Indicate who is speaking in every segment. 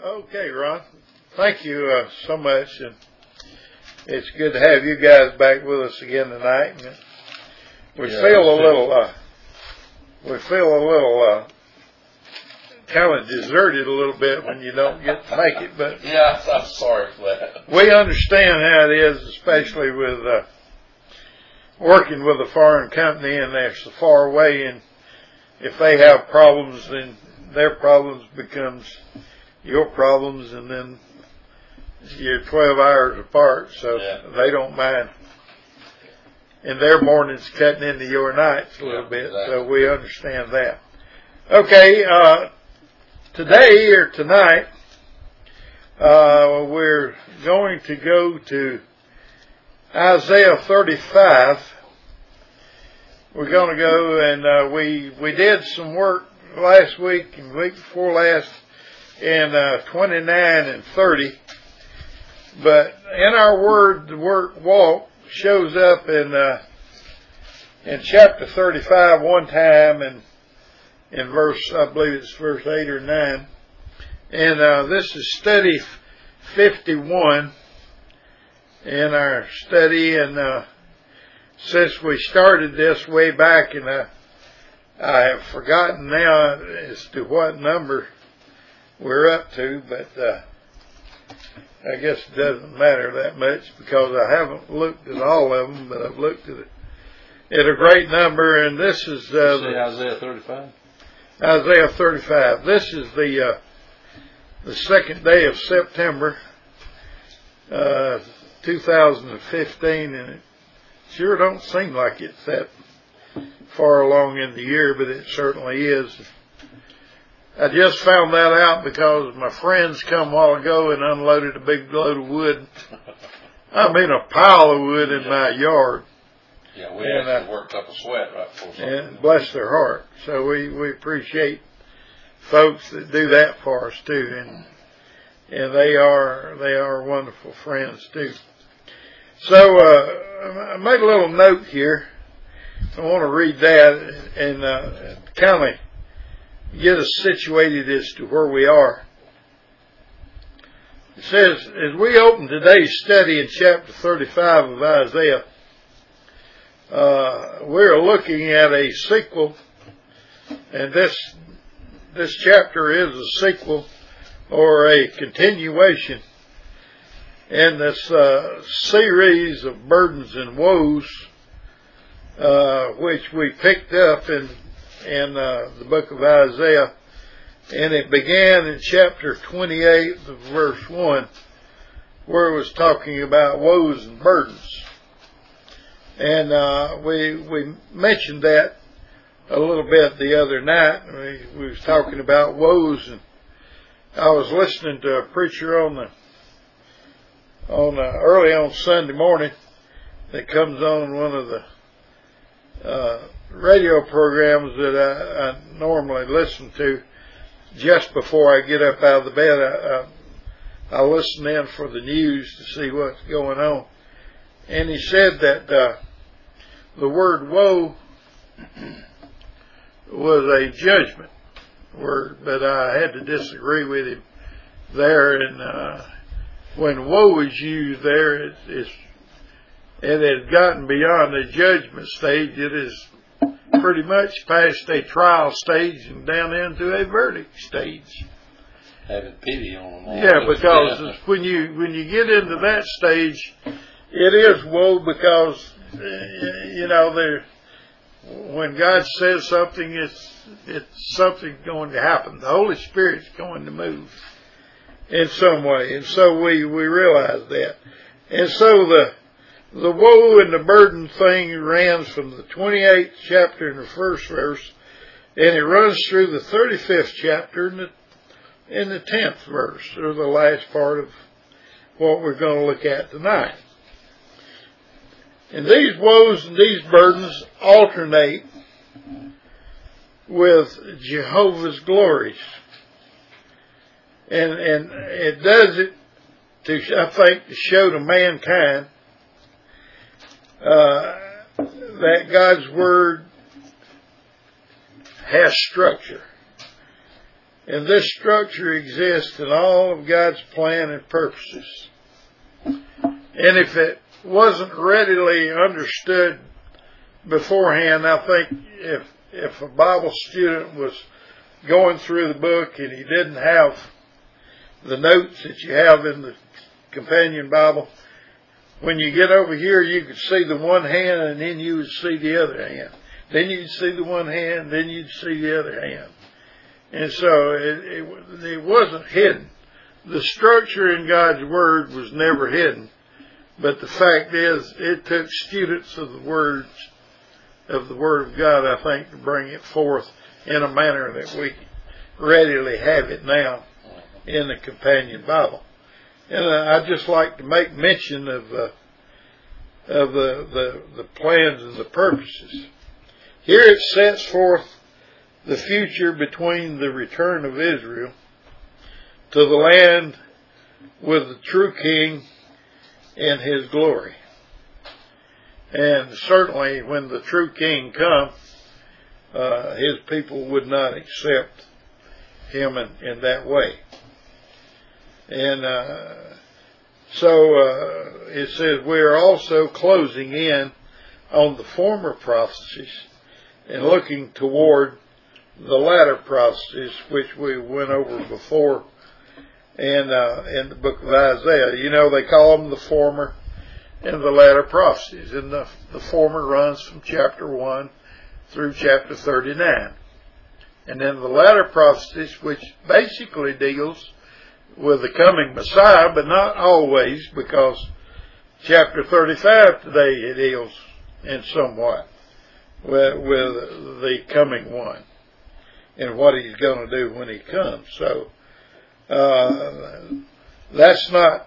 Speaker 1: Okay, Ron. Thank you so much, and it's good to have you guys back with us again tonight. And we feel a little kind of deserted a little bit when you don't get to make it, but
Speaker 2: yeah, I'm sorry for that.
Speaker 1: We understand how it is, especially with working with a foreign company and they're so far away, and if they have problems, then their problems becomes your problems, and then you're 12 hours apart, so they don't mind. And their morning's cutting into your nights a little bit, exactly. So we understand that. Okay, today or tonight, we're going to go to Isaiah 35. We're going to go, and we did some work last week and week before last in 29 and 30. But in our word, the word walk shows up in chapter 35 one time, and in verse, I believe it's verse 8 or 9. And this is study 51 in our study, and since we started this way back, and I have forgotten now as to what number we're up to, but I guess it doesn't matter that much because I haven't looked at all of them, but I've looked at a great number, and this is
Speaker 2: Isaiah 35.
Speaker 1: Isaiah 35. This is the second day of September, 2015, and it sure don't seem like it's that far along in the year, but it certainly is. I just found that out because my friends come a while ago and unloaded a big load of wood. I mean a pile of wood in my yard.
Speaker 2: Yeah, we actually worked up a sweat right before something.
Speaker 1: And bless their heart. So we appreciate folks that do that for us too, and they are wonderful friends too. So I made a little note here. I want to read that and kind of get us situated as to where we are. It says, as we open today's study in chapter 35 of Isaiah, we're looking at a sequel, and this chapter is a sequel or a continuation in this series of burdens and woes, which we picked up in the book of Isaiah, and it began in chapter 28 of verse 1, where it was talking about woes and burdens. And we mentioned that a little bit the other night. We was talking about woes, and I was listening to a preacher on early on Sunday morning that comes on one of the radio programs that I normally listen to just before I get up out of the bed. I listen in for the news to see what's going on. And he said that the word woe was a judgment word, but I had to disagree with him there. And when woe is used there, it had gotten beyond the judgment stage. It is pretty much past a trial stage and down into a verdict stage.
Speaker 2: Having pity on them all.
Speaker 1: Yeah, because when you get into that stage, it is woe because when God says something, it's something going to happen. The Holy Spirit's going to move in some way, and so we realize that. And so the woe and the burden thing runs from the 28th chapter in the first verse, and it runs through the 35th chapter in the 10th verse, or the last part of what we're going to look at tonight. And these woes and these burdens alternate with Jehovah's glories. And it does it I think, to show to mankind that God's Word has structure. And this structure exists in all of God's plan and purposes. And if it wasn't readily understood beforehand, I think if a Bible student was going through the book and he didn't have the notes that you have in the companion Bible, when you get over here, you could see the one hand and then you would see the other hand. Then you'd see the one hand, then you'd see the other hand. And so it wasn't hidden. The structure in God's Word was never hidden. But the fact is, it took students of the Word of God, I think, to bring it forth in a manner that we readily have it now in the companion Bible. And I'd just like to make mention of the plans and the purposes. Here it sets forth the future between the return of Israel to the land with the true king and his glory. And certainly when the true king comes, his people would not accept him in that way. And so it says we are also closing in on the former prophecies and looking toward the latter prophecies, which we went over before in the book of Isaiah. You know, they call them the former and the latter prophecies. And the former runs from chapter 1 through chapter 39. And then the latter prophecies, which basically deals with the coming Messiah, but not always, because chapter 35 today it deals in somewhat with the coming one and what he's going to do when he comes. So that's not,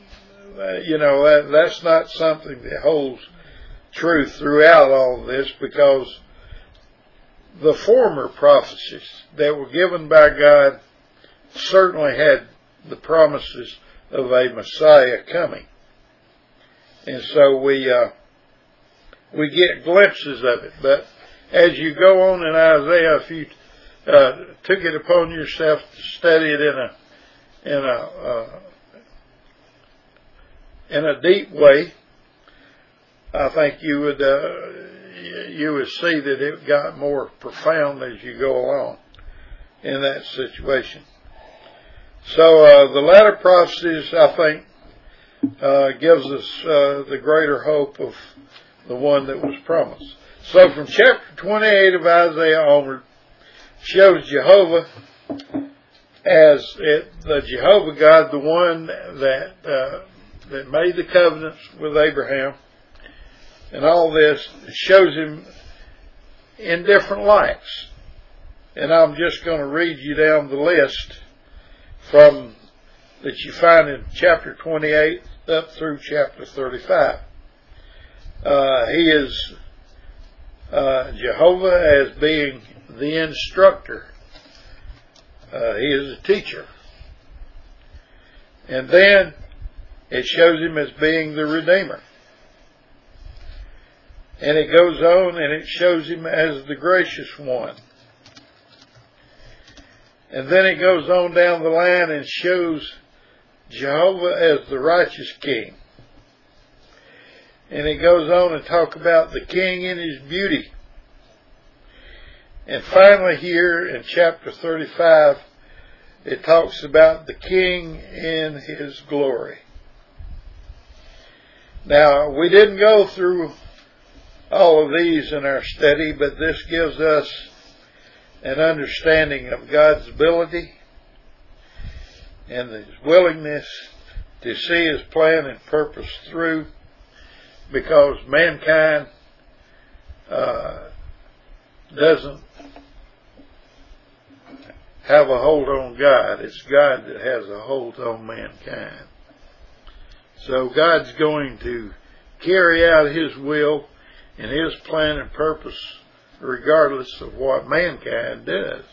Speaker 1: that's not something that holds true throughout all of this, because the former prophecies that were given by God certainly had the promises of a Messiah coming. And so we get glimpses of it. But as you go on in Isaiah, if you took it upon yourself to study it in a deep way, I think you would see that it got more profound as you go along in that situation. So the latter prophecies, I think, gives us the greater hope of the one that was promised. So from chapter 28 of Isaiah onward shows Jehovah as the Jehovah God, the one that made the covenants with Abraham, and all this shows him in different lights. And I'm just going to read you down the list from that you find in chapter 28 up through chapter 35. He is Jehovah as being the instructor. He is a teacher. And then it shows him as being the Redeemer. And it goes on and it shows him as the gracious one. And then it goes on down the line and shows Jehovah as the righteous king. And it goes on and talk about the king in his beauty. And finally here in chapter 35, it talks about the king in his glory. Now, we didn't go through all of these in our study, but this gives us an understanding of God's ability and his willingness to see his plan and purpose through, because mankind doesn't have a hold on God. It's God that has a hold on mankind. So God's going to carry out his will and his plan and purpose regardless of what mankind does.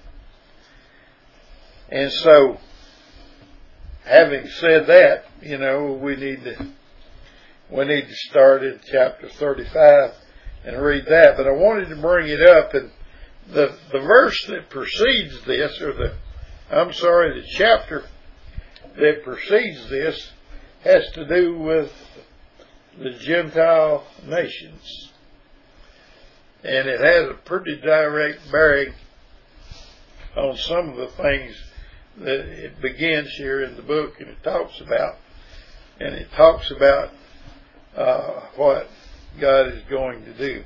Speaker 1: And so, having said that, we need to start in chapter 35 and read that. But I wanted to bring it up, and the verse that precedes this, or the chapter that precedes this has to do with the Gentile nations. And it has a pretty direct bearing on some of the things that it begins here in the book, and it talks about. And it talks about what God is going to do.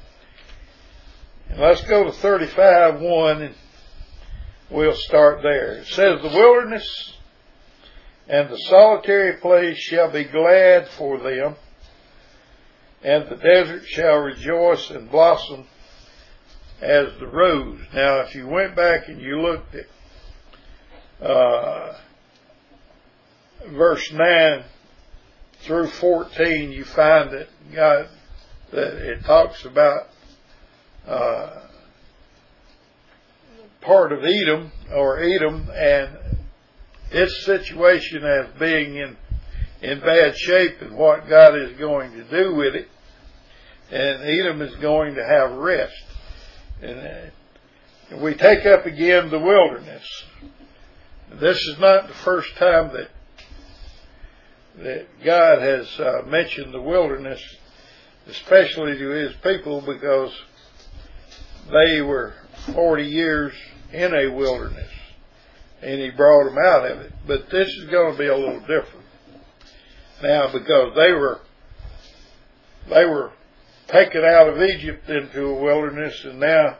Speaker 1: And let's go to 35:1, and we'll start there. It says, "The wilderness and the solitary place shall be glad for them, and the desert shall rejoice and blossom as the rose." Now, if you went back and you looked at verse 9 through 14, you find that it talks about part of Edom, and its situation as being in bad shape, and what God is going to do with it. And Edom is going to have rest. And we take up again the wilderness. This is not the first time that God has mentioned the wilderness, especially to His people, because they were 40 years in a wilderness, and He brought them out of it. But this is going to be a little different now, because they were taken out of Egypt into a wilderness, and now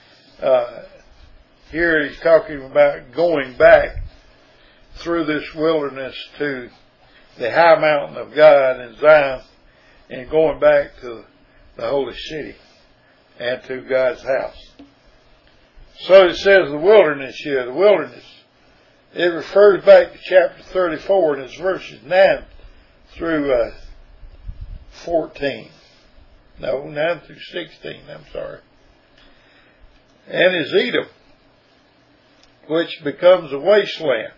Speaker 1: here He's talking about going back through this wilderness to the high mountain of God in Zion, and going back to the holy city and to God's house. So it says the wilderness here. The wilderness, it refers back to chapter 34, and it's verses 9 through 14. No, 9 through 16, I'm sorry. "And is Edom, which becomes a wasteland.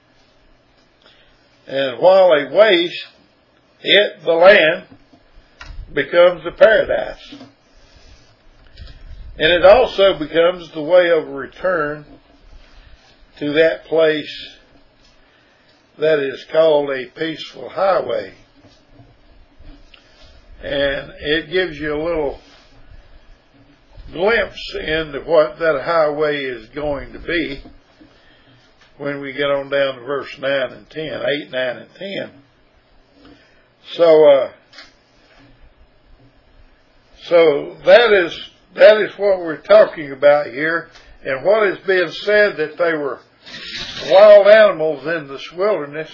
Speaker 1: And while a waste, the land, becomes a paradise. And it also becomes the way of return to that place that is called a peaceful highway." And it gives you a little glimpse into what that highway is going to be when we get on down to verse 9 and 10, 8, 9, and 10. So that is what we're talking about here. And what is being said, that they were wild animals in this wilderness,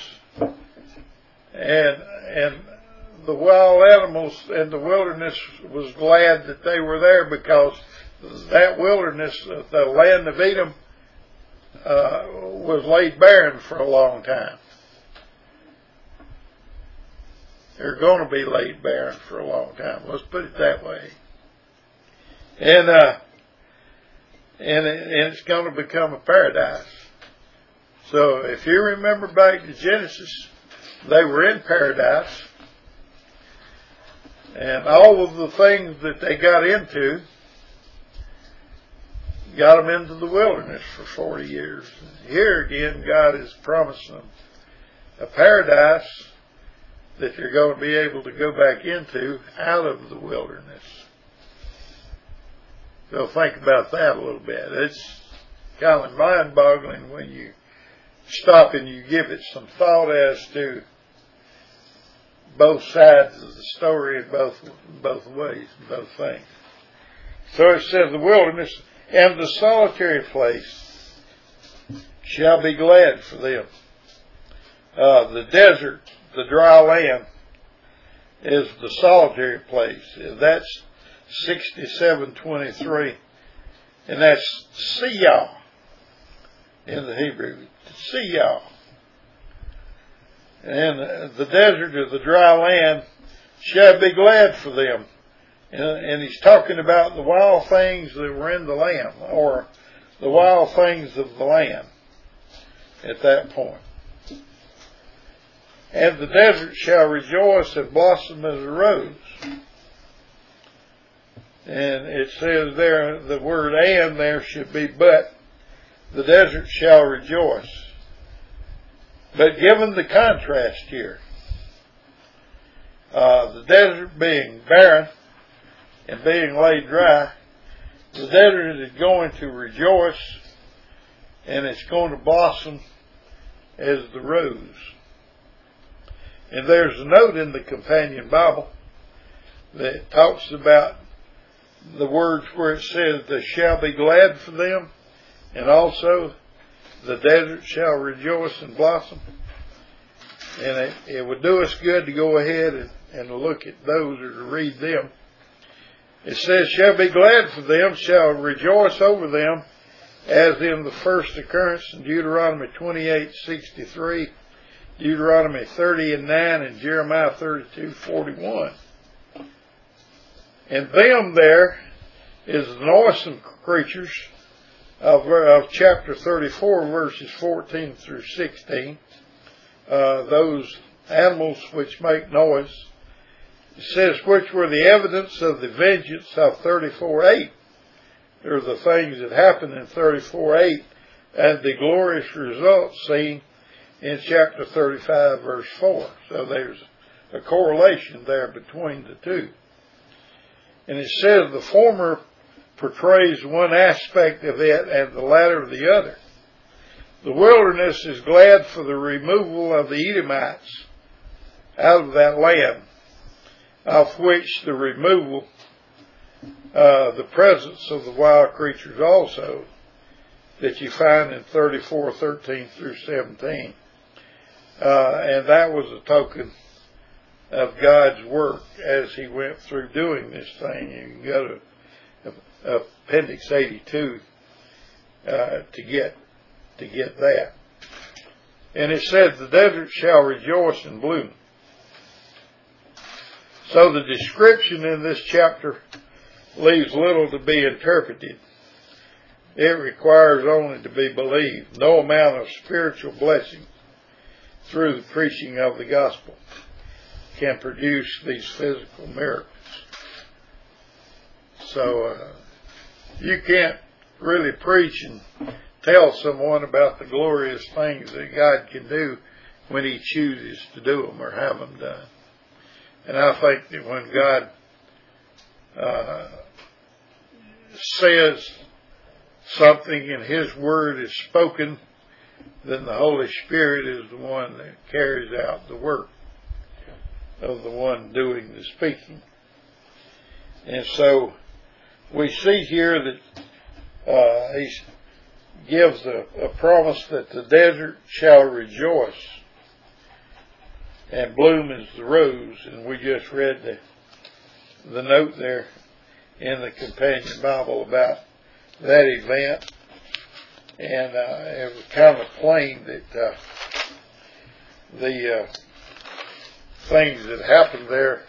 Speaker 1: and the wild animals in the wilderness was glad that they were there, because that wilderness, the land of Edom, was laid barren for a long time. They're going to be laid barren for a long time. Let's put it that way. And it's going to become a paradise. So if you remember back to Genesis, they were in paradise, and all of the things that they got into got them into the wilderness for 40 years. Here again, God is promising them a paradise that you're going to be able to go back into out of the wilderness. So think about that a little bit. It's kind of mind-boggling when you stop and you give it some thought as to both sides of the story in both ways, both things. So it says the wilderness and the solitary place shall be glad for them. The desert, the dry land, is the solitary place. That's 67:23, and that's Siyah in the Hebrew. Siyah. And the desert or the dry land shall be glad for them. And he's talking about the wild things that were in the land, or the wild things of the land at that point. And the desert shall rejoice and blossom as a rose. And it says there, the word "and" there should be "but." the desert shall rejoice. But given the contrast here, the desert being barren and being laid dry, the desert is going to rejoice, and it's going to blossom as the rose. And there's a note in the Companion Bible that talks about the words where it says, they shall be glad for them, and also the desert shall rejoice and blossom. And it would do us good to go ahead and look at those, or to read them. It says, shall be glad for them, shall rejoice over them, as in the first occurrence in Deuteronomy 28:63, Deuteronomy 30:9, and Jeremiah 32:41. And them there is the noisome creatures of chapter 34, verses 14 through 16. Those animals which make noise. It says, which were the evidence of the vengeance of 34:8. They're the things that happened in 34:8, and the glorious results seen in chapter 35, verse 4. So there's a correlation there between the two. And it says the former portrays one aspect of it and the latter the other. The wilderness is glad for the removal of the Edomites out of that land, of which the removal, the presence of the wild creatures also, that you find in 34:13 through 17. And that was a token of God's work as He went through doing this thing. You can go to Appendix 82 to get that. And it says, the desert shall rejoice and bloom. So the description in this chapter leaves little to be interpreted. It requires only to be believed. No amount of spiritual blessing through the preaching of the gospel can produce these physical miracles. So you can't really preach and tell someone about the glorious things that God can do when He chooses to do them or have them done. And I think that when God says something and His word is spoken, then the Holy Spirit is the one that carries out the work of the one doing the speaking. And so we see here that He gives a promise that the desert shall rejoice and bloom as the rose. And we just read the note there in the Companion Bible about that event. And it was kind of plain that the things that happened there,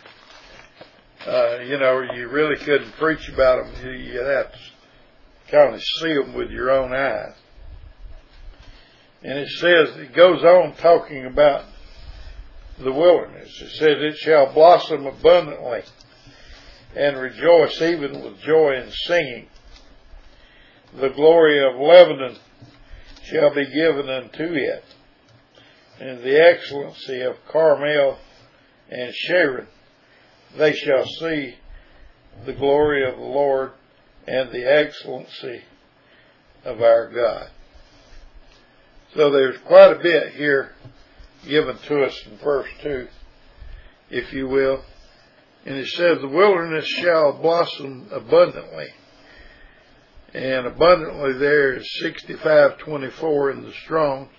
Speaker 1: you really couldn't preach about them. You'd have to kind of see them with your own eyes. And it says, it goes on talking about the wilderness. It says, it shall blossom abundantly and rejoice even with joy and singing. The glory of Lebanon shall be given unto it, and the excellency of Carmel and Sharon. They shall see the glory of the Lord and the excellency of our God. So there's quite a bit here given to us in verse 2, if you will. And it says, the wilderness shall blossom abundantly. And abundantly there is 65:24 in the Strong's.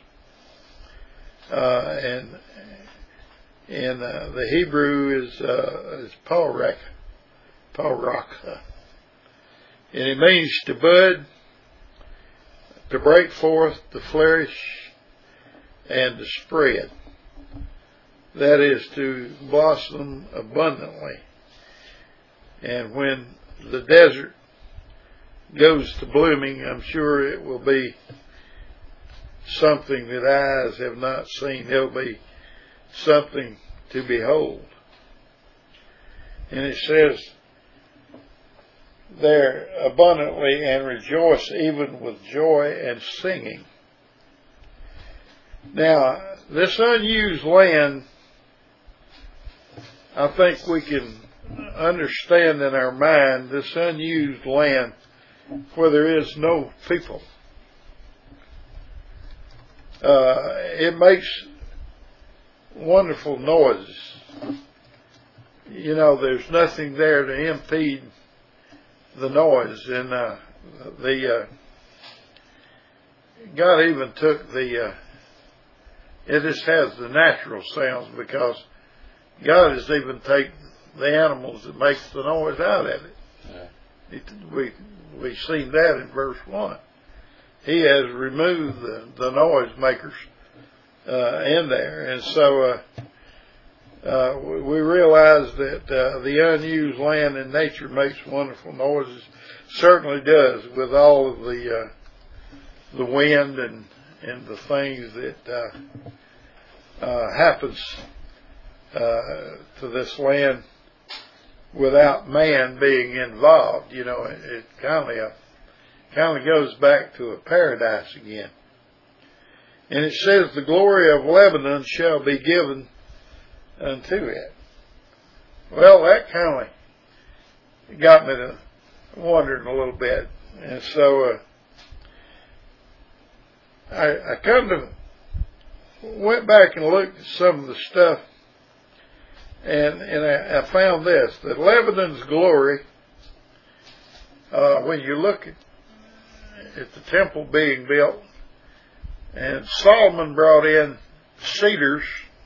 Speaker 1: And the Hebrew is Parak. And it means to bud, to break forth, to flourish, and to spread. That is to blossom abundantly. And when the desert goes to blooming, I'm sure it will be something that eyes have not seen. It'll be something to behold. And it says, there abundantly and rejoice even with joy and singing. Now, this unused land, I think we can understand in our mind this unused land where there is no people. It makes wonderful noises. You know, there's nothing there to impede the noise, and God even took it just has the natural sounds, because God has even taken the animals that makes the noise out of it. Yeah. We've seen that in verse 1. He has removed the noise makers in there, and so we realize that the unused land in nature makes wonderful noises. Certainly does, with all of the wind and the things that happens to this land without man being involved. You know, it kind of goes back to a paradise again. And it says, the glory of Lebanon shall be given unto it. Well, that kind of got me to wondering a little bit. And so I kind of went back and looked at some of the stuff, and I found this, that Lebanon's glory, when you look at the temple being built, and Solomon brought in cedars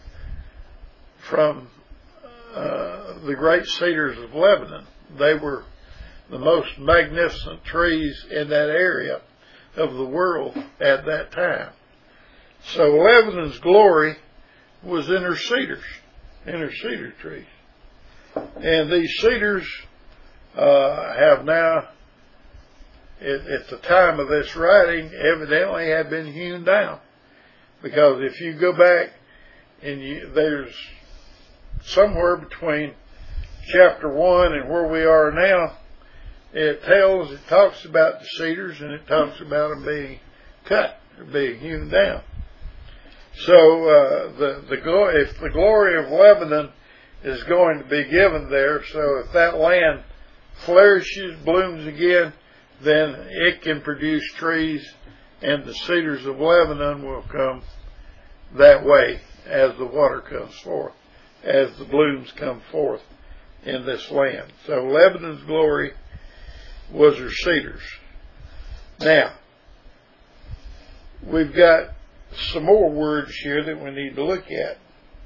Speaker 1: from the great cedars of Lebanon. They were the most magnificent trees in that area of the world at that time. So Lebanon's glory was in her cedar trees. And these cedars have now, at the time of this writing, evidently have been hewn down. Because if you go back, and there's somewhere between chapter 1 and where we are now, it talks about the cedars, and it talks about them being cut, or being hewn down. So if the glory of Lebanon is going to be given there, so if that land flourishes, blooms again, then it can produce trees, and the cedars of Lebanon will come that way as the water comes forth, as the blooms come forth in this land. So Lebanon's glory was her cedars. Now, we've got some more words here that we need to look at.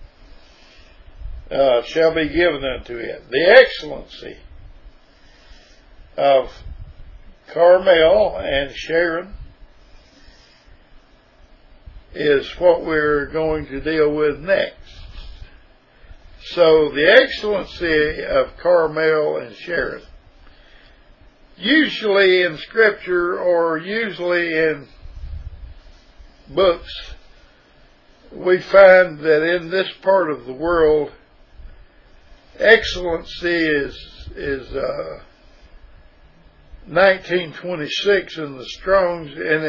Speaker 1: Shall be given unto it. The excellency of Carmel and Sharon is what we're going to deal with next. So the excellency of Carmel and Sharon. Usually in Scripture, or usually in books, we find that in this part of the world, excellency is 1926 in the Strong's, and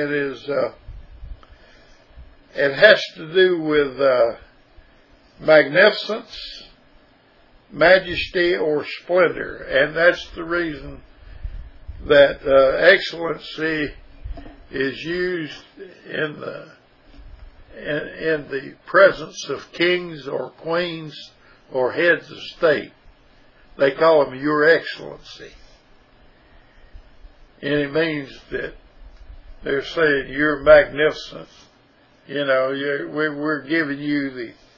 Speaker 1: it has to do with magnificence, majesty, or splendor, and that's the reason that excellency is used in the presence of kings or queens or heads of state. They call them Your Excellency. And it means that they're saying Your Magnificence. You know, we're giving you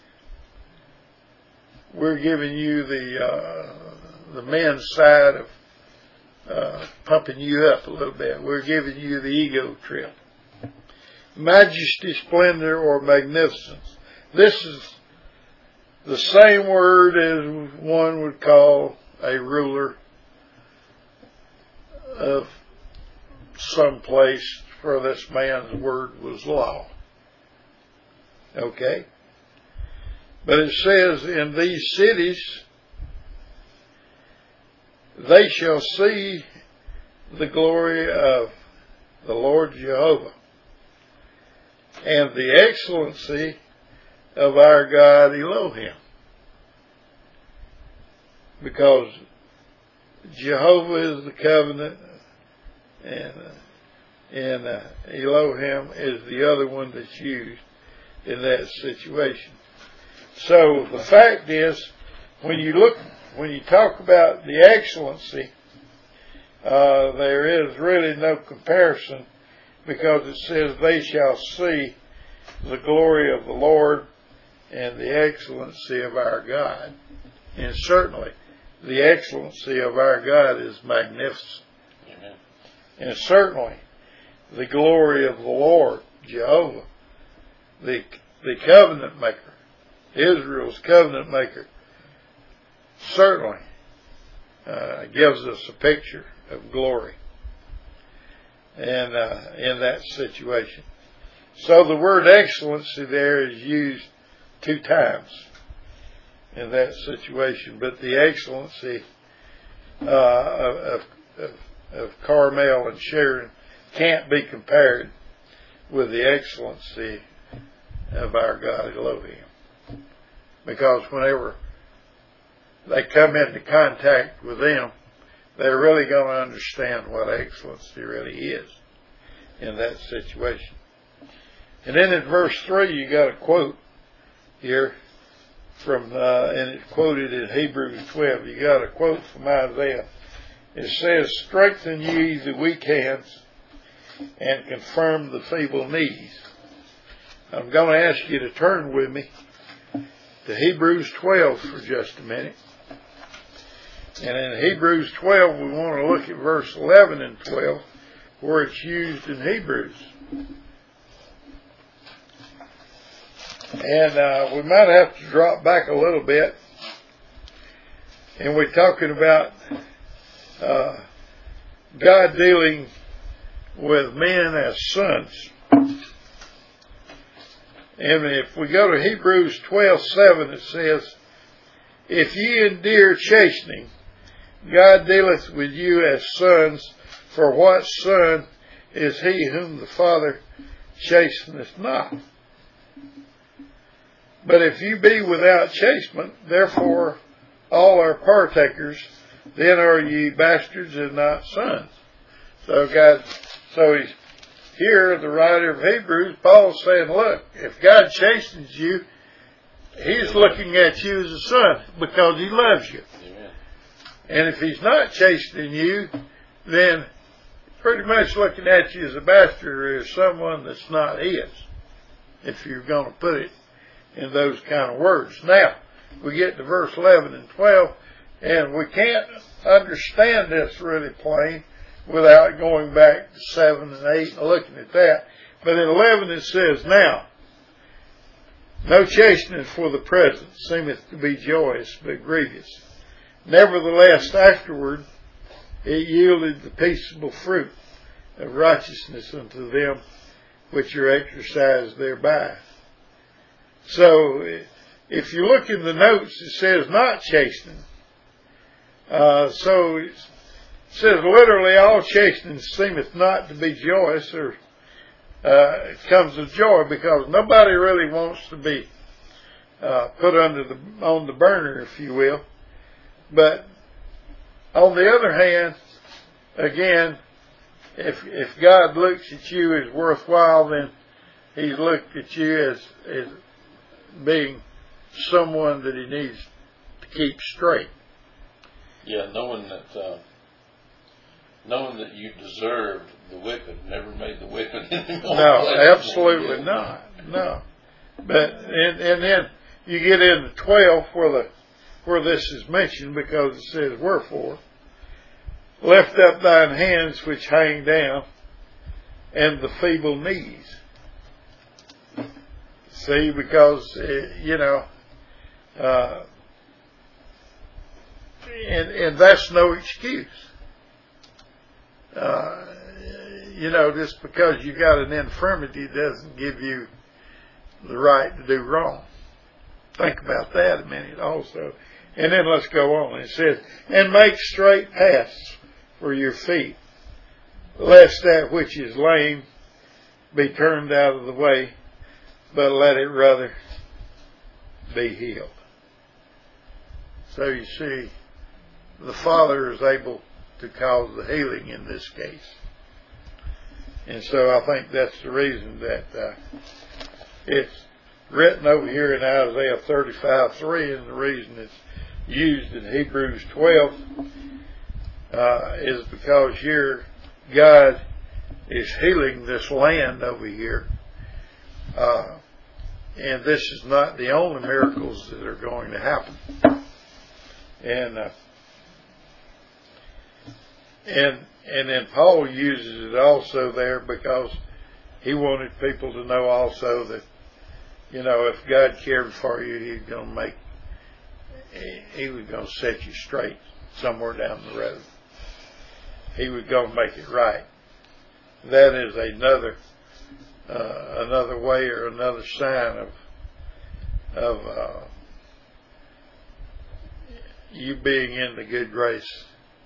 Speaker 1: the men's side of pumping you up a little bit. We're giving you the ego trip. Majesty, splendor, or magnificence. This is the same word as one would call a ruler of some place, for this man's word was law. Okay? But it says, in these cities they shall see the glory of the Lord Jehovah, and the excellency of our God Elohim. Because Jehovah is the covenant, and Elohim is the other one that's used in that situation. So the fact is, when you talk about the excellency, there is really no comparison, because it says they shall see the glory of the Lord and the excellency of our God. And certainly the excellency of our God is magnificent. Amen. And certainly the glory of the Lord, Jehovah, the covenant maker, Israel's covenant maker, certainly gives us a picture of glory and in that situation. So the word excellency there is used 2 times in that situation, but the excellency of Carmel and Sharon can't be compared with the excellency of our God Elohim, because whenever they come into contact with them, they're really going to understand what excellency really is in that situation. And then in verse 3, you got a quote here from, and it's quoted in Hebrews 12. You got a quote from Isaiah. It says, "Strengthen ye the weak hands, and confirm the feeble knees." I'm going to ask you to turn with me to Hebrews 12 for just a minute. And in Hebrews 12, we want to look at verse 11 and 12, where it's used in Hebrews. And we might have to drop back a little bit. And we're talking about God dealing with men as sons. And if we go to Hebrews 12:7, it says, "If ye endure chastening, God dealeth with you as sons, for what son is he whom the Father chasteneth not? But if you be without chastisement, therefore all are partakers, then are ye bastards and not sons." So he's here, the writer of Hebrews, Paul's saying, look, if God chastens you, he's looking at you as a son because he loves you. Amen. And if he's not chastening you, then pretty much looking at you as a bastard or as someone that's not his, if you're going to put it in those kind of words. Now, we get to verse 11 and 12, and we can't understand this really plain without going back to 7 and 8 and looking at that. But in 11 it says, "Now, no chastening for the present seemeth to be joyous, but grievous. Nevertheless, afterward it yielded the peaceable fruit of righteousness unto them which are exercised thereby." So, if you look in the notes, it says not chastening. So it says literally, all chastening seemeth not to be joyous, or it comes of joy, because nobody really wants to be put on the burner, if you will. But on the other hand, again, if God looks at you as worthwhile, then He's looked at you as being someone that He needs to keep straight.
Speaker 2: Yeah, knowing that you deserved the whipping never made the whipping anymore.
Speaker 1: No, absolutely not. No. But and then you get into 12 where this is mentioned, because it says, "Wherefore, lift up thine hands which hang down, and the feeble knees." See, because and that's no excuse. Just because you got an infirmity doesn't give you the right to do wrong. Think about that a minute also. And then let's go on. It says, "And make straight paths for your feet, lest that which is lame be turned out of the way, but let it rather be healed. So you see, the Father is able to cause the healing in this case. And so I think that's the reason that it's written over here in Isaiah 35:3, and the reason it's used in Hebrews 12 is because here God is healing this land over here. And this is not the only miracles that are going to happen. And then Paul uses it also there because he wanted people to know also that, you know, if God cared for you, He was going to set you straight somewhere down the road. He was going to make it right. That is another way or another sign of you being in the good grace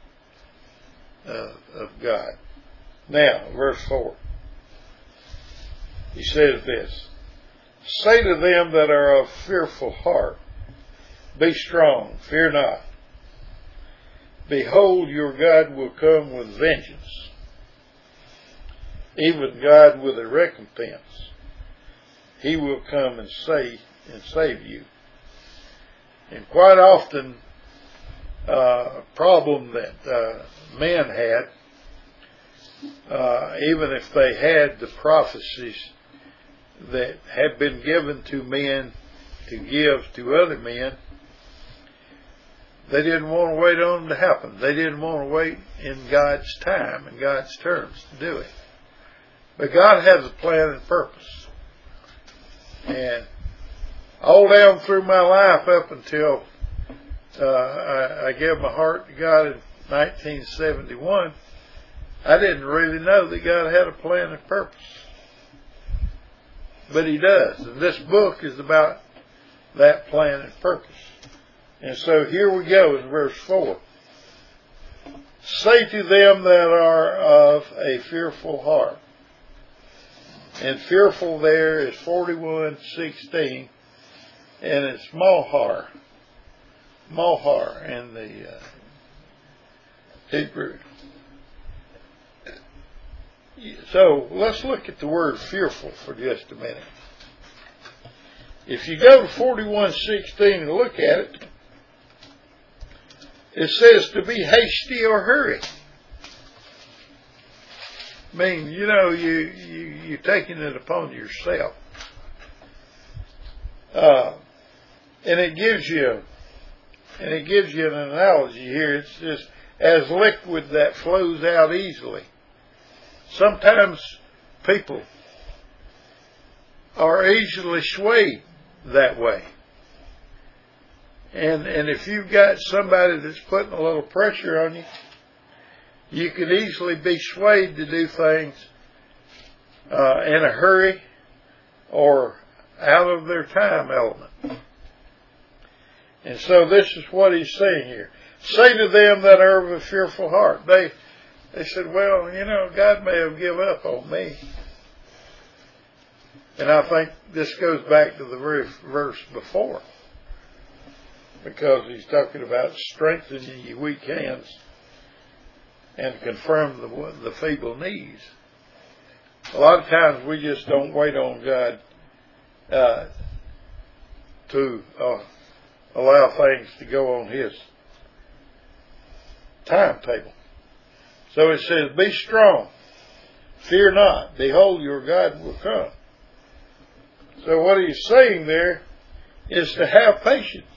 Speaker 1: of God. Now, verse 4. He says this: say to them that are of fearful heart, be strong, fear not. Behold, your God will come with vengeance, even God with a recompense. He will come and save you. And quite often, a problem that men had, even if they had the prophecies that had been given to men to give to other men, they didn't want to wait on them to happen. They didn't want to wait in God's time and God's terms to do it. But God has a plan and purpose. And all down through my life up until I gave my heart to God in 1971, I didn't really know that God had a plan and purpose. But He does. And this book is about that plan and purpose. And so here we go in verse 4. Say to them that are of a fearful heart. And fearful there is 41:16, and it's mohar. Mohar in the Hebrew. So let's look at the word fearful for just a minute. If you go to 41:16 and look at it, it says to be hasty or hurry. I mean, you know, you're taking it upon yourself. And it gives you an analogy here. It's just as liquid that flows out easily. Sometimes people are easily swayed that way. And if you've got somebody that's putting a little pressure on you, you could easily be swayed to do things in a hurry or out of their time element. And so this is what he's saying here. Say to them that are of a fearful heart. They said, well, you know, God may have given up on me. And I think this goes back to the very verse before, because he's talking about strengthening your weak hands and confirm the feeble knees. A lot of times we just don't wait on God to allow things to go on His timetable. So it says, be strong, fear not, behold your God will come. So what he's saying there is to have patience.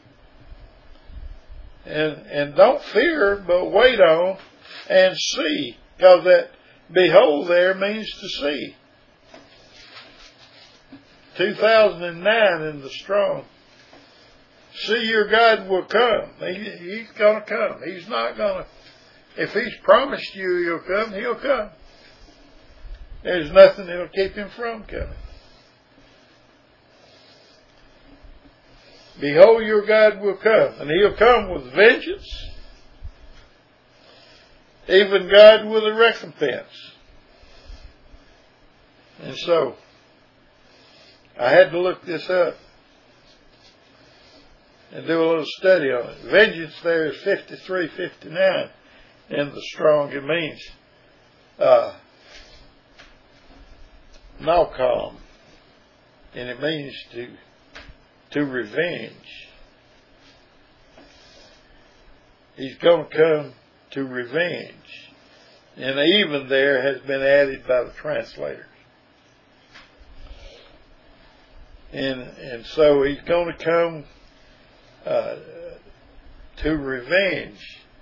Speaker 1: And don't fear, but wait on and see. Because that behold there means to see. 2009 in the Strong. See, your God will come. He's going to come. He's not going to. If He's promised you He'll come, He'll come. There's nothing that'll keep Him from coming. Behold, your God will come, and He'll come with vengeance, even God with a recompense. And so, I had to look this up and do a little study on it. Vengeance there is 53:59 in the Strong. It means Nalcom, and it means to revenge. He's going to come to revenge, and even there has been added by the translators. And so he's going to come to revenge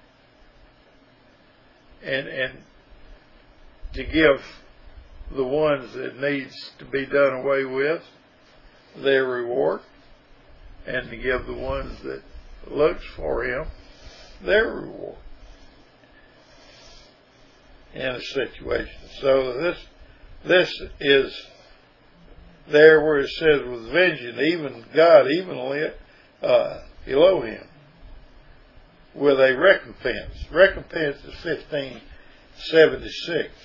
Speaker 1: and to give the ones that needs to be done away with their reward, and to give the ones that looks for him their reward in a situation. So this is there where it says with vengeance, even God, even Elohim, with a recompense. Recompense is 1576.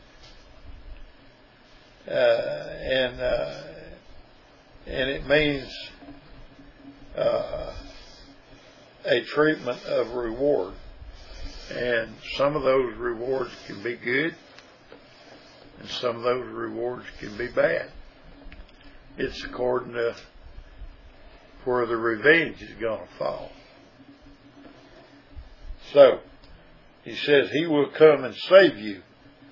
Speaker 1: And it means a treatment of reward. And some of those rewards can be good, and some of those rewards can be bad. It's according to where the revenge is going to fall. So, he says he will come and save you.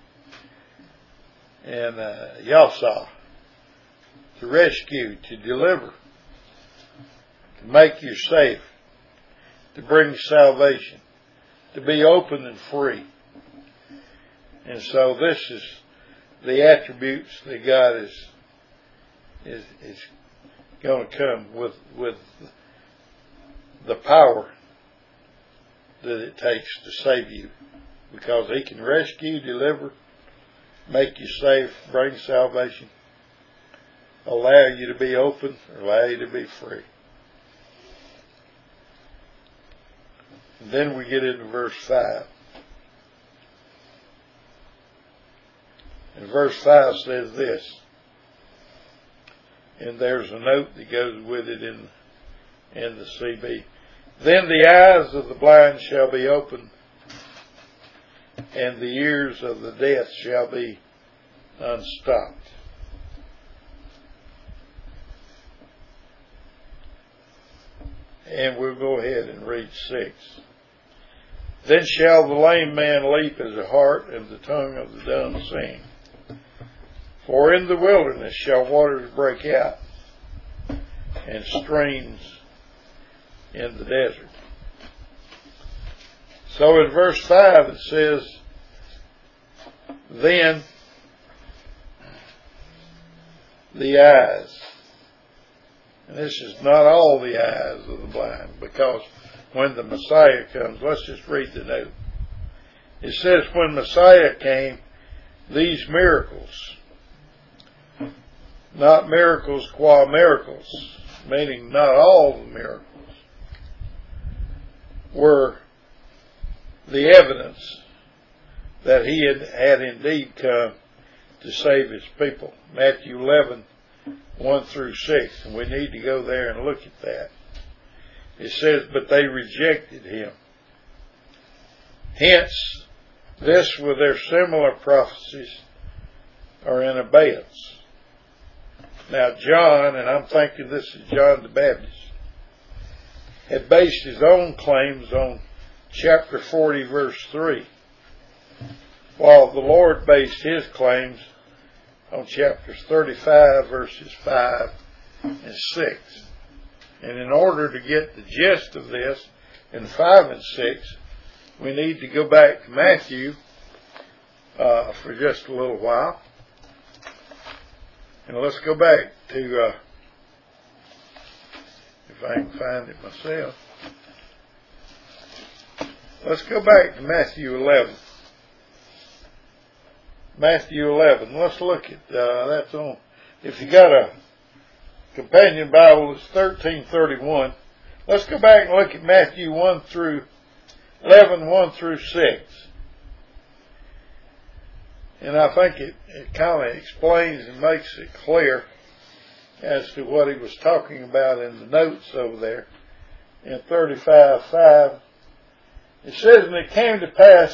Speaker 1: And Yahsah, to rescue, to deliver, to make you safe, to bring salvation, to be open and free. And so this is the attributes that God is going to come with the power that it takes to save you, because he can rescue, deliver, make you safe, bring salvation, allow you to be open, allow you to be free. And then we get into verse 5. And verse 5 says this, and there's a note that goes with it in the CB. Then the eyes of the blind shall be opened, and the ears of the deaf shall be unstopped. And we'll go ahead and read 6. Then shall the lame man leap as a hart, and the tongue of the dumb sing. For in the wilderness shall waters break out, and streams in the desert. So in verse 5 it says, then the eyes. And this is not all the eyes of the blind, because when the Messiah comes, let's just read the note. It says, when Messiah came, these miracles, not miracles qua miracles, meaning not all the miracles, were the evidence that he had indeed come to save his people. Matthew 11, 1 through 6, and we need to go there and look at that. It says, but they rejected him. Hence, this with their similar prophecies are in abeyance. Now John, and I'm thinking this is John the Baptist, had based his own claims on chapter 40 verse 3, while the Lord based his claims on chapters 35 verses 5 and 6. And in order to get the gist of this in 5 and 6, we need to go back to Matthew for just a little while. And let's go back to, if I can find it myself, let's go back to Matthew 11. Matthew 11. Let's look at, that's on, if you got a companion Bible, it's 1331. Let's go back and look at Matthew 1 through 11, 1 through 6. And I think it kind of explains and makes it clear as to what he was talking about in the notes over there in 35:5. It says, and it came to pass,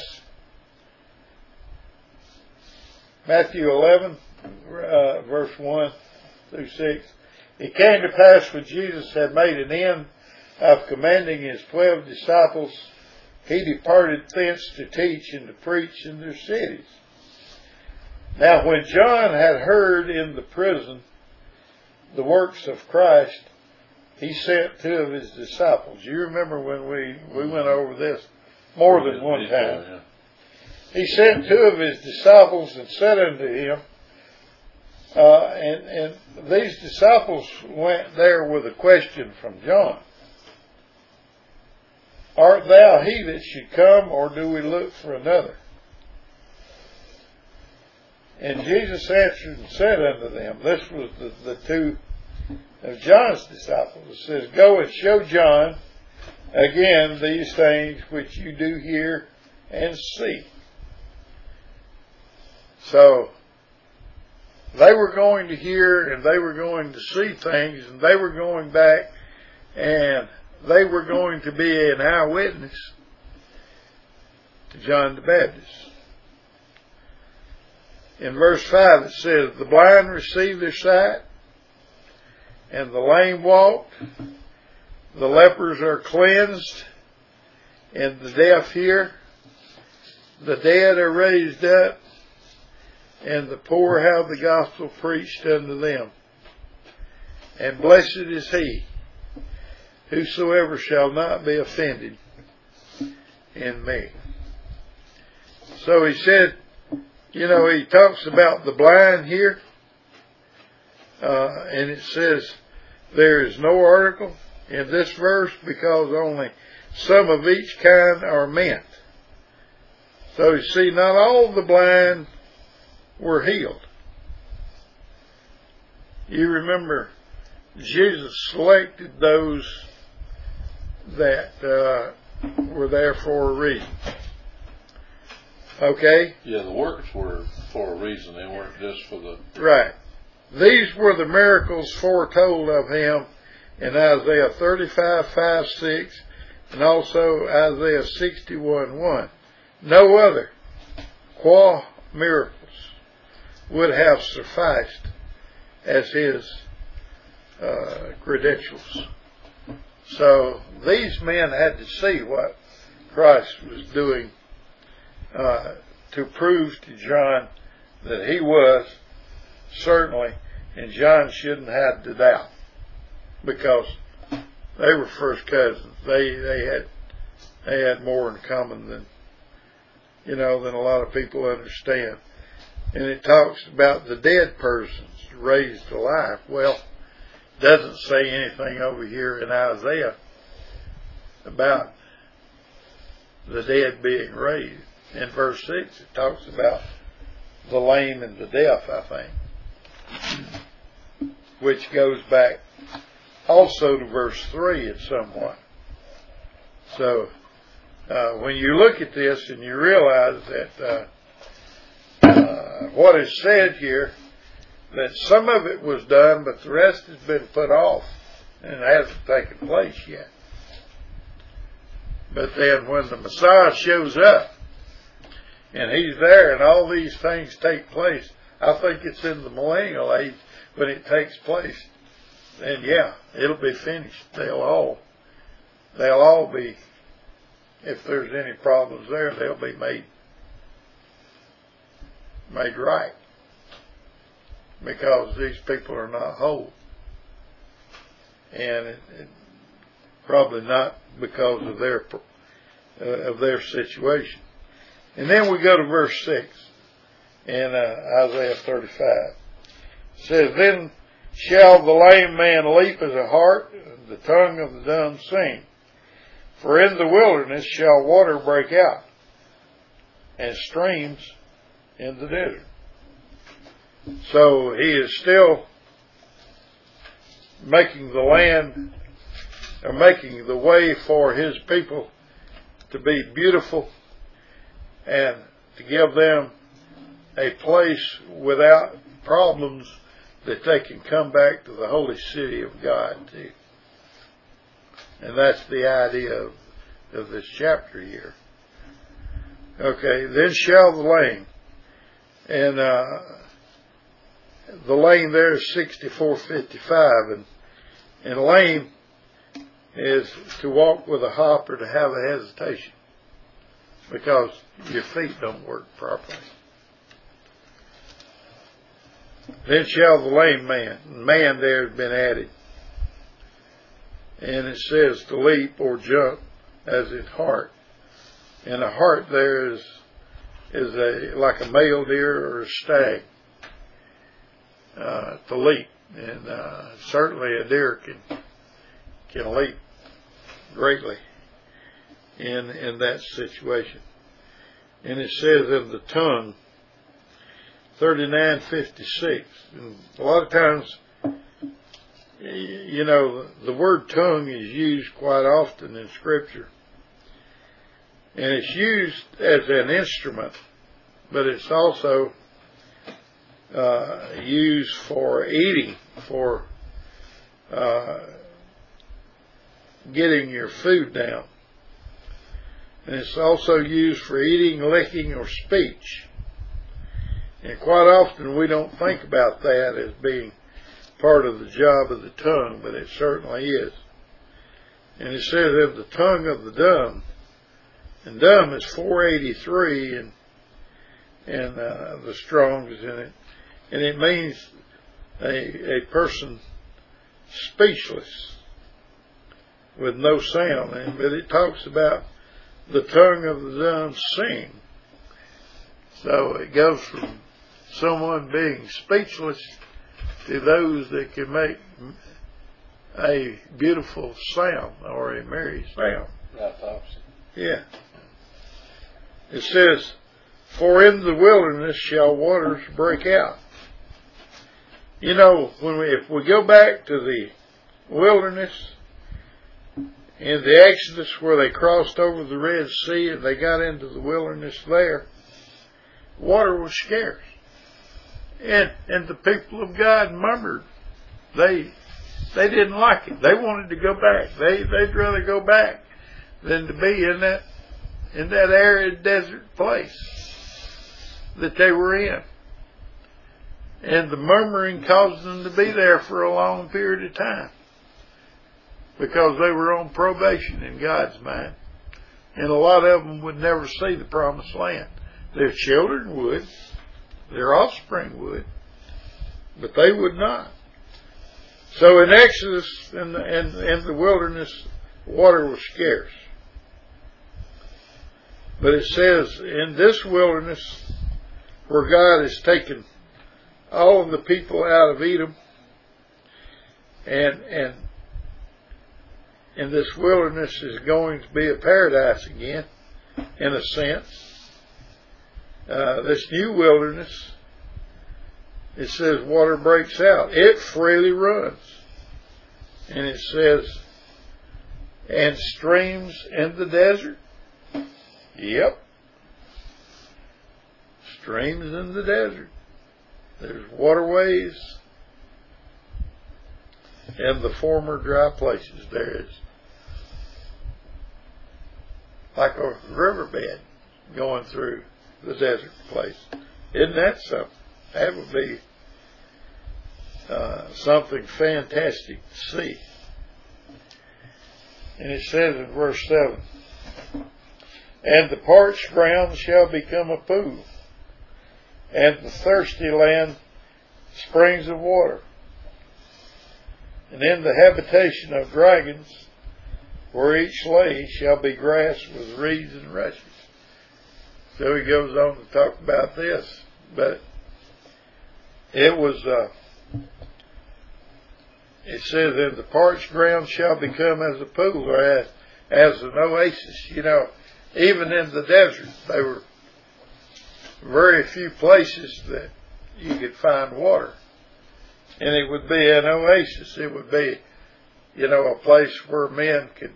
Speaker 1: Matthew 11, verse 1 through 6, it came to pass when Jesus had made an end of commanding his 12 disciples, he departed thence to teach and to preach in their cities. Now when John had heard in the prison the works of Christ, he sent 2 of his disciples. You remember when we went over this more than one time. He sent 2 of his disciples and said unto him, and these disciples went there with a question from John. Art thou he that should come, or do we look for another? And Jesus answered and said unto them, this was the 2 of John's disciples. It says, go and show John again these things which you do hear and see. So, they were going to hear and they were going to see things, and they were going back and they were going to be an eyewitness to John the Baptist. In verse 5 it says, the blind receive their sight, and the lame walk, the lepers are cleansed, and the deaf hear, the dead are raised up, and the poor have the gospel preached unto them. And blessed is he whosoever shall not be offended in me. So he said, he talks about the blind here, and it says there is no article in this verse because only some of each kind are meant. So you see, not all the blind were healed. You remember Jesus selected those that were there for a reason. Okay?
Speaker 2: Yeah, the works were for a reason. They weren't just for the...
Speaker 1: Right. These were the miracles foretold of him in Isaiah 35:5-6, and also Isaiah 61:1. No other miracles would have sufficed as his credentials. So these men had to see what Christ was doing to prove to John that he was certainly, and John shouldn't have to doubt, because they were first cousins. They had more in common than than a lot of people understand. And it talks about the dead persons raised to life. Well, it doesn't say anything over here in Isaiah about the dead being raised. In verse 6, it talks about the lame and the deaf, I think, which goes back also to verse 3 in somewhat. So, when you look at this and you realize that what is said here, that some of it was done, but the rest has been put off and hasn't taken place yet. But then when the Messiah shows up and he's there and all these things take place, I think it's in the millennial age when it takes place. And yeah, it'll be finished. They'll all be, if there's any problems there, they'll be made right. Because these people are not whole. And it probably not because of their situation. And then we go to verse 6 in Isaiah 35. It says, then shall the lame man leap as a hart, and the tongue of the dumb sing. For in the wilderness shall water break out, and streams in the desert. So he is still making the land, or making the way for his people to be beautiful and to give them a place without problems that they can come back to the holy city of God to. And that's the idea of this chapter here. Okay, then shall the lame, and the lame there is 64:55, and lame is to walk with a hop or to have a hesitation because your feet don't work properly. Then shall the lame man there has been added, and it says to leap or jump as in heart, and a hart there is like a male deer or a stag to leap, and certainly a deer can leap greatly in that situation. And it says in the tongue, 39:56. And a lot of times, the word tongue is used quite often in Scripture. And it's used as an instrument, but it's also used for eating, for getting your food down. And it's also used for eating, licking, or speech. And quite often we don't think about that as being part of the job of the tongue, but it certainly is. And it says of the tongue of the dumb, and dumb is 483, and the Strong's in it, and it means a person speechless with no sound. But it talks about the tongue of the dumb sing. So it goes from someone being speechless to those that can make a beautiful sound or a merry sound.
Speaker 2: That's opposite.
Speaker 1: Yeah. It says, for in the wilderness shall waters break out. If we go back to the wilderness in the Exodus where they crossed over the Red Sea and they got into the wilderness there, water was scarce. And the people of God murmured. They didn't like it. They wanted to go back. They'd rather go back than to be in that arid desert place that they were in. And the murmuring caused them to be there for a long period of time because they were on probation in God's mind. And a lot of them would never see the promised land. Their children would. Their offspring would. But they would not. So in Exodus and the wilderness, water was scarce. But it says in this wilderness where God has taken all of the people out of Edom, and this wilderness is going to be a paradise again, in a sense. This new wilderness, it says water breaks out. It freely runs. And it says, and streams in the desert. Yep. Streams in the desert. There's waterways and the former dry places. There is like a riverbed going through the desert place. Isn't that something? That would be something fantastic to see. And it says in verse 7, and the parched ground shall become a pool, and the thirsty land springs of water. And in the habitation of dragons, where each lay shall be grass with reeds and rushes. So he goes on to talk about this, but it was, it says, and the parched ground shall become as a pool, or as an oasis. Even in the desert, there were very few places that you could find water. And it would be an oasis. It would be, a place where men could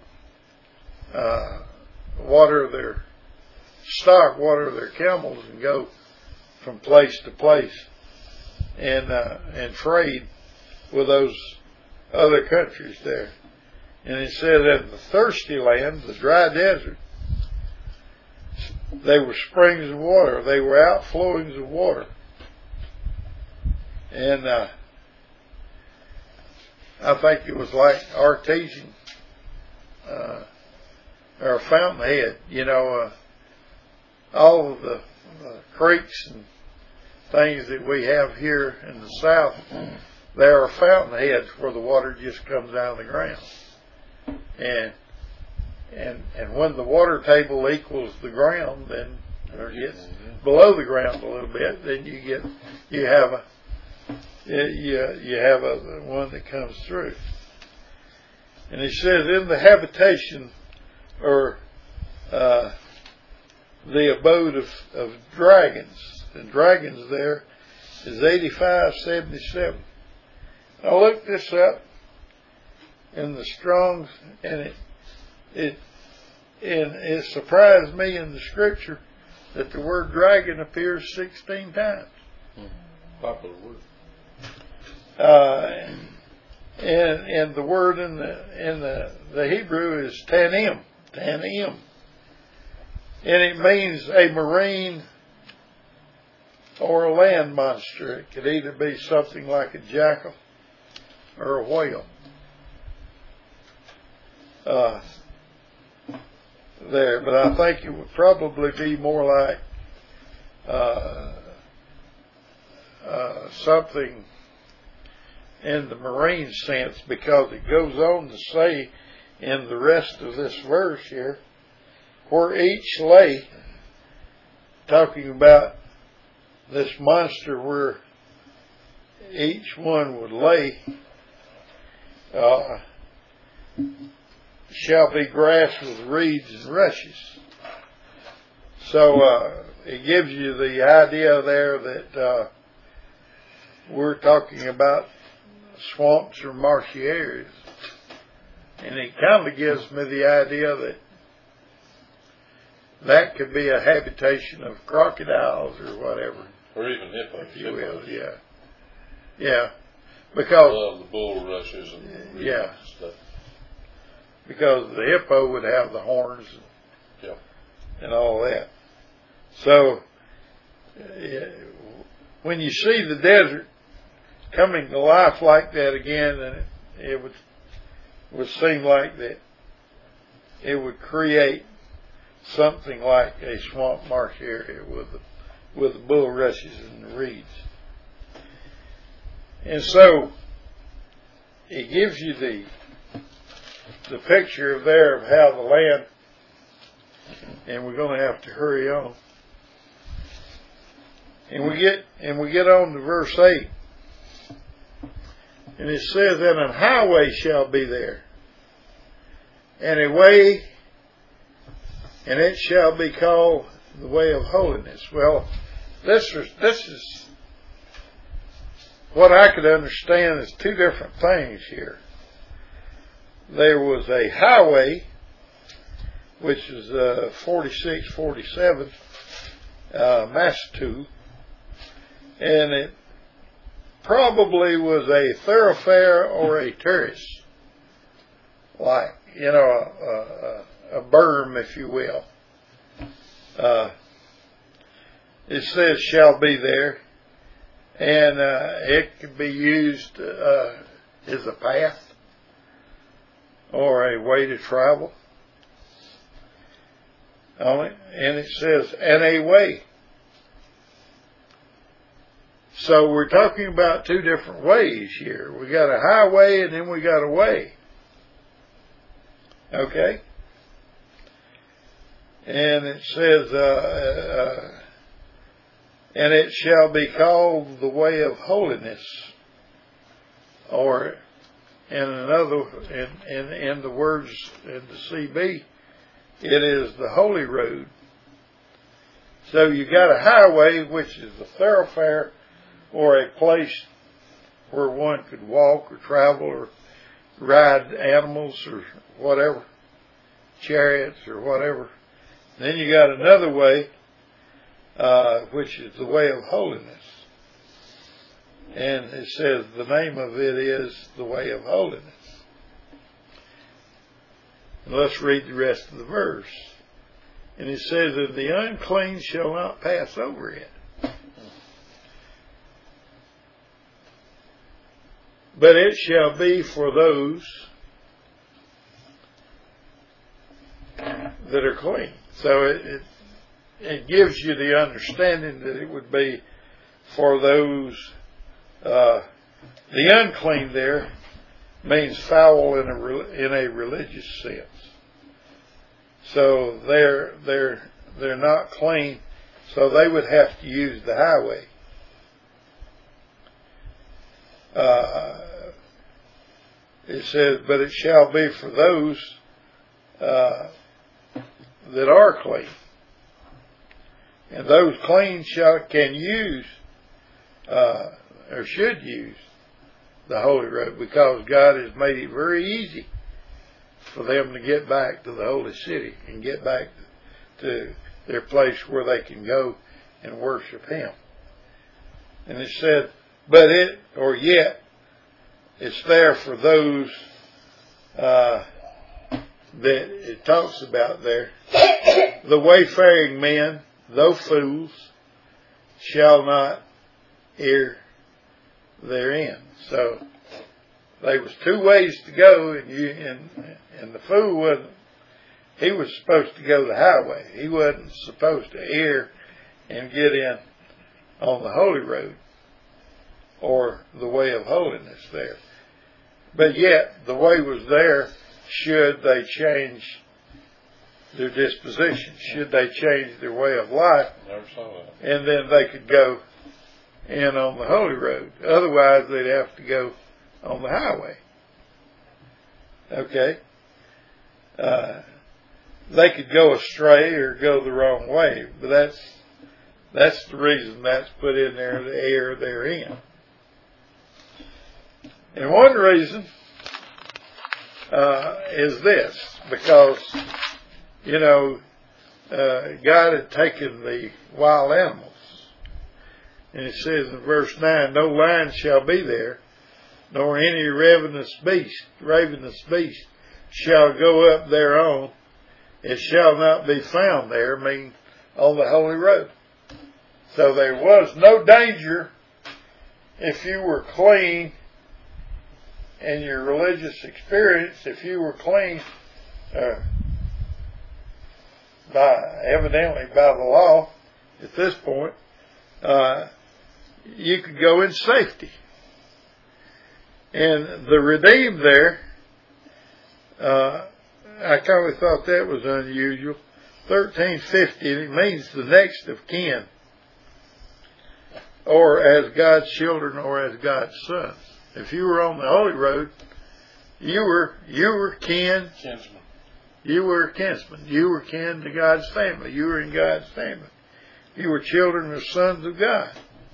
Speaker 1: water their stock, water their camels, and go from place to place and trade with those other countries there. And it said that in the thirsty land, the dry desert, they were springs of water. They were outflowings of water. And I think it was like artesian or fountainhead. You know, all of the creeks and things that we have here in the South, there are fountainheads where the water just comes out of the ground. And when the water table equals the ground, then or gets below the ground a little bit, then you have a one that comes through. And it says in the habitation or the abode of dragons. The dragons there is 8577. I looked this up in the Strong's, and it surprised me in the scripture that the word dragon appears 16 times.
Speaker 2: Popular word.
Speaker 1: And the word in the Hebrew is tanim, tanim, and it means a marine or a land monster. It could either be something like a jackal or a whale. There, but I think it would probably be more like something in the marine sense, because it goes on to say in the rest of this verse here, where each lay, talking about this monster where each one would lay, shall be grass with reeds and rushes. So it gives you the idea there that we're talking about swamps or marshy areas. And it kind of gives me the idea that could be a habitation of crocodiles or whatever.
Speaker 2: Or even hippos.
Speaker 1: If you will, yeah. Yeah. Because
Speaker 2: love the bulrushes and the
Speaker 1: yeah.
Speaker 2: stuff.
Speaker 1: Because the hippo would have the horns and all that. So when you see the desert coming to life like that again, then it would seem like that it would create something like a swamp marsh area with the bulrushes and the reeds. And so it gives you the picture there of how the land, and we're going to have to hurry on. And we get on to verse 8. And it says, and an highway shall be there, and a way, and it shall be called the way of holiness. Well, this is what I could understand as two different things here. There was a highway, which is 4647 Mastu, and it probably was a thoroughfare or a terrace, like, a berm, if you will. It says shall be there, and it could be used as a path or a way to travel on it. And it says, and a way. So we're talking about two different ways here. We got a highway and then we got a way. Okay? And it says, and it shall be called the way of holiness. Or in the words in the CB, it is the holy road. So you got a highway, which is a thoroughfare or a place where one could walk or travel or ride animals or whatever, chariots or whatever. Then you got another way, which is the way of holiness. And it says the name of it is the way of holiness. And let's read the rest of the verse. And it says that the unclean shall not pass over it, but it shall be for those that are clean. So it gives you the understanding that it would be for those. The unclean there means foul in a religious sense. So they're not clean, so they would have to use the highway. It says, but it shall be for those that are clean. And those clean can use, or should use, the Holy Road, because God has made it very easy for them to get back to the Holy City and get back to their place where they can go and worship Him. And it said, but yet, it's there for those that it talks about there. The wayfaring men, though fools, shall not err therein. So there was two ways to go, and the fool he was supposed to go the highway. He wasn't supposed to err and get in on the Holy Road or the way of holiness there. But yet the way was there should they change their disposition, should they change their way of life, and then they could go in on the Holy Road. Otherwise, they'd have to go on the highway. Okay? They could go astray or go the wrong way, but that's the reason that's put in there, the error therein. And one reason is this, because, God had taken the wild animals. And it says in verse 9, no lion shall be there, nor any ravenous beast shall go up thereon. It shall not be found there, meaning on the Holy Road. So there was no danger if you were clean in your religious experience, if you were clean evidently by the law at this point, you could go in safety. And the redeemed there, I kind of thought that was unusual. 1350, it means the next of kin, or as God's children, or as God's sons. If you were on the Holy Road, you were kin. Kinsman. You were a kinsman. You were kin to God's family. You were in God's family. You were children or sons of God.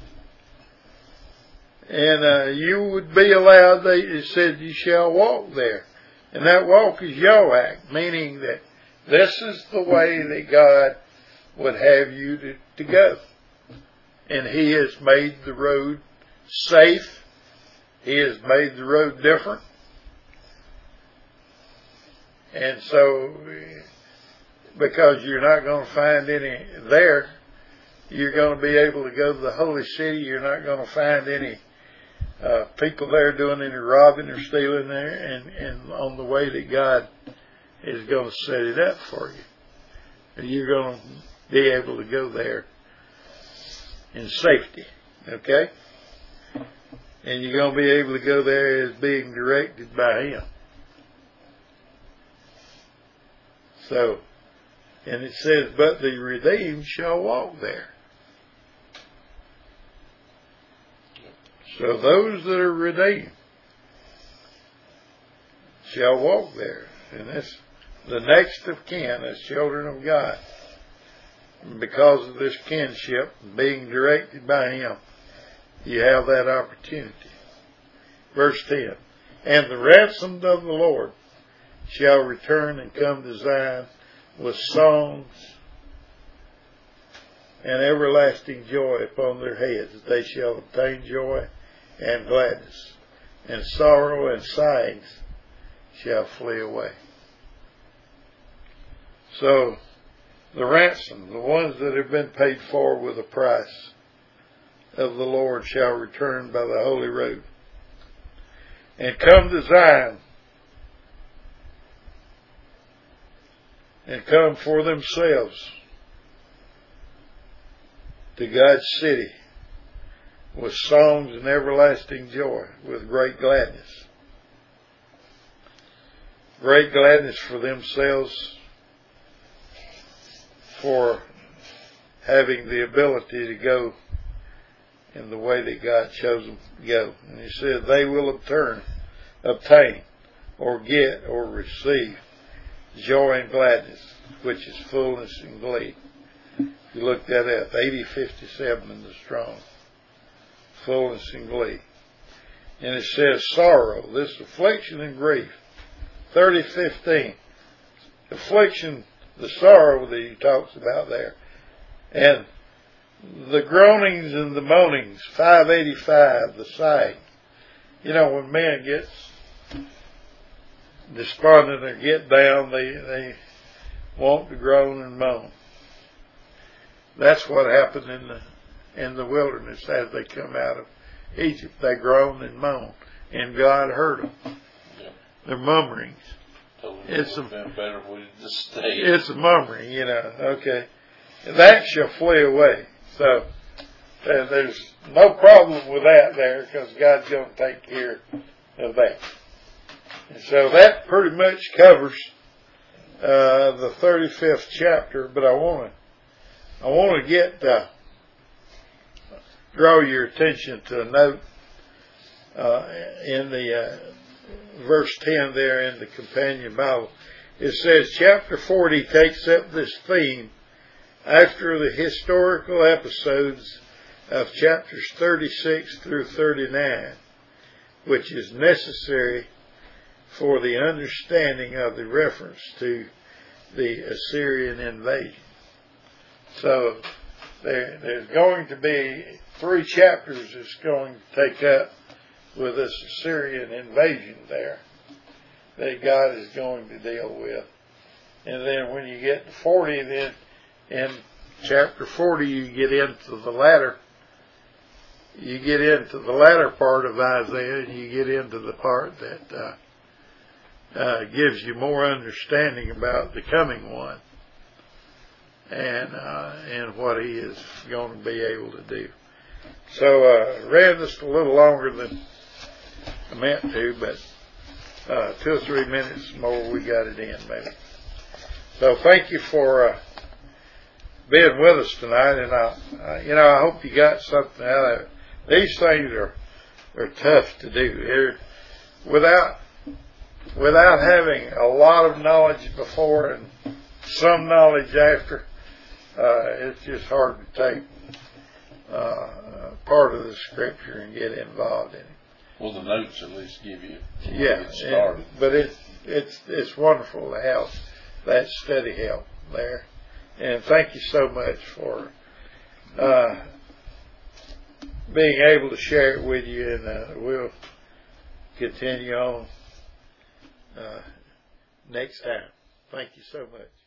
Speaker 1: And you would be allowed, it said, you shall walk there. And that walk is Yoach, meaning that this is the way that God would have you to go. And He has made the road safe. He has made the road different. And so, because you're not going to find any there, you're going to be able to go to the Holy City. You're not going to find any people there doing any robbing or stealing there, and on the way that God is going to set it up for you. And you're going to be able to go there in safety. Okay? And you're going to be able to go there as being directed by Him. So, and it says, but the redeemed shall walk there. So those that are redeemed shall walk there. And that's the next of kin as children of God. And because of this kinship, being directed by Him, you have that opportunity. Verse 10, and the ransomed of the Lord shall return and come to Zion with songs and everlasting joy upon their heads. They shall obtain joy and gladness, and sorrow and sighings shall flee away. So, the ransom, the ones that have been paid for with a price of the Lord, shall return by the holy road and come to Zion and come for themselves to God's city with songs and everlasting joy, with great gladness. Great gladness for themselves for having the ability to go in the way that God chose them to go. And he said they will obtain, or get, or receive joy and gladness, which is fullness and glee. If you look that up, 8057 in the Strong. Fullness and glee. And it says sorrow, this affliction and grief. 30:15. Affliction, the sorrow that he talks about there. And the groanings and the moanings, 585, the sighing. You know, when man gets despondent or get down, they want to groan and moan. That's what happened in the wilderness as they come out of Egypt. They groaned and moaned, and God heard them. Yeah. Their murmurings. It's a murmuring, you know. Okay, that shall flee away. So there's no problem with that there, because God's going to take care of that. And so that pretty much covers the 35th chapter. But I want to draw your attention to a note in the verse 10 there in the Companion Bible. It says chapter 40 takes up this theme after the historical episodes of chapters 36 through 39, which is necessary for the understanding of the reference to the Assyrian invasion. So there's going to be 3 chapters that's going to take up with this Assyrian invasion there that God is going to deal with. And then when you get to 40, then in chapter 40 you get into the latter part of Isaiah, and you get into the part that gives you more understanding about the coming one and what he is going to be able to do. So ran this a little longer than I meant to, but 2 or 3 minutes more we got it in maybe. So thank you for being with us tonight, and I hope you got something out of it. These things are tough to do. Without having a lot of knowledge before and some knowledge after, it's just hard to take part of the scripture and get involved in it.
Speaker 2: Well, the notes at least give you
Speaker 1: get started. But it's wonderful to have that steady help there. And thank you so much for being able to share it with you, and we'll continue on next time. Thank you so much.